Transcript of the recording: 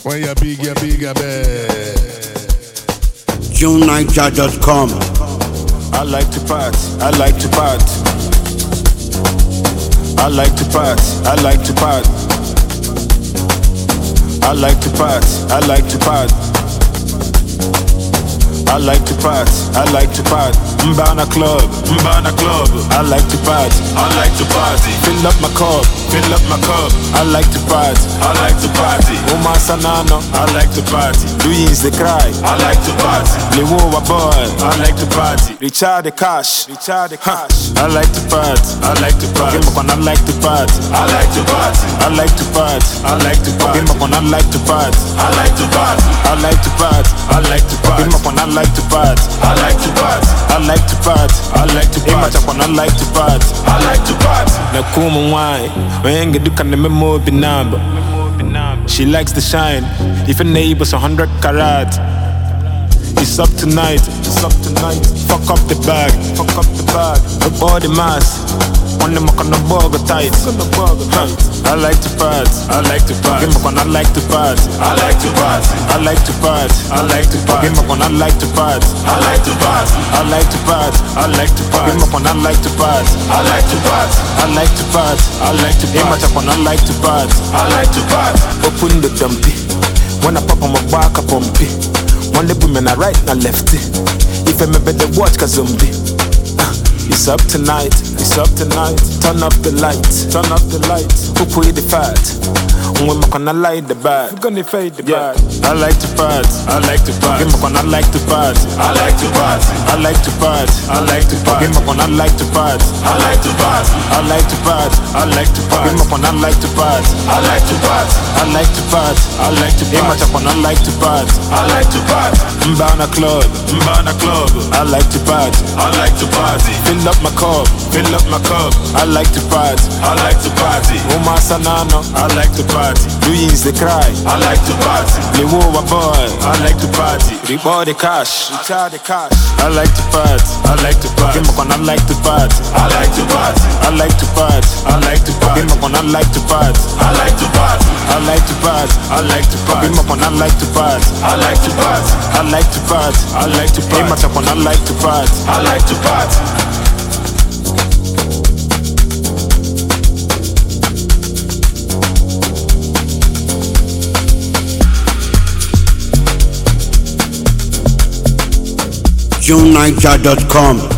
When you're big, bad. JuneNiger.com. I like to party, I like to party. I like to party, I like to party. I like to party, I like to party. I like to party, I like to party. Mbana club, I like to party, I like to party. Fill up my cup, I like to party, I like to party. Uma Sanano, I like to party. Louise the cry, I like to party. Lewoa boy, I like to party. Richard the cash, I like to party, I like to party. I like to party, I like to party. I like to party, I like to party. I like to party, I like to party. I like to party, I like to party. I like to party, I like to party. I like to party, I like to party. I like to party, I like to party. Na kuma wine, wengi duka na memo binamba. She likes the shine, if a neighbor's 100 karat. It's up tonight, it's up tonight. Fuck up the bag, the body mass. On the mock on the burger tight. I like to party, I like to party. I like to party, I like to party. I like to party, I like to party. I like to party, I like to party. I like to party, I like to party. I like to party, I like to party. I like to party, I like to party. I like to party, I like to party. Open the dumpy. When I pop on my back, I pump it. One the women are right and lefty. If I remember the watch, cause zombie. It's up tonight, it's up tonight. Turn up the lights, turn up the lights. Who put the fat? When we're gonna light the bad, we're gonna fade the bad. I like to party, I like to party. I like to party, I like to party. I like to party, I like to party. I like to party, I like to party. I like to party, I like to party. I like to party, I like to party. I like to party, I like to party. I like to party, I like to party. Mbana club, I like to party, I like to party. Fill up my cup, I like to party, I like to party. Uma Sanano, I like to party. Louise the cry, I like to party. Lewoa boy, I like to party. Reward the cash, Richard the cash. I like to party, I like to party. I like to party, I like to party. I like to party, I like to party. I like to party, I like to party. I like to party, I like to party. I like to party, I like to party. I like to party, I like to party. I like to party, I like to party. JuneNiger.com.